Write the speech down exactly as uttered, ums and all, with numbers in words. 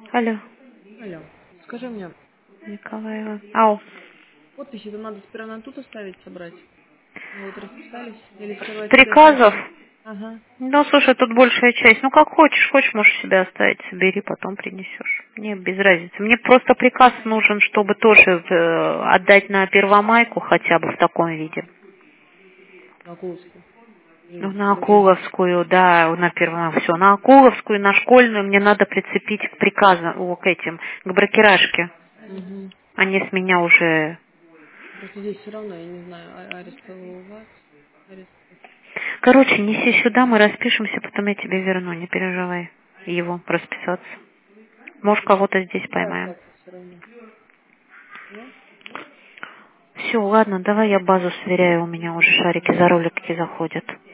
Алло, Алло, скажи мне, Николаева. Ау. подписи-то надо сперва на тут оставить, собрать? Ну вот расписались? Или сперва тебе Приказов? оставить? Ага. Ну, слушай, тут большая часть. Ну, как хочешь, хочешь, можешь себя оставить, собери, потом принесешь. Мне без разницы. Мне просто приказ нужен, чтобы тоже э, отдать на Первомайку хотя бы в таком виде. На Акуловскую. Ну, Или на другие? Акуловскую, да, на Первомайку. Все, на Акуловскую, на школьную мне надо прицепить к приказам, о, к этим, к бракерашке. Угу. Они с меня уже... Просто здесь все равно, я не знаю, а- арестовать. Арест... Короче, неси сюда, мы распишемся, потом я тебе верну, не переживай. Его расписаться. Может, кого-то здесь Да, поймаем. так все равно. Да? Все, ладно, давай я базу сверяю, у меня уже шарики за ролики заходят.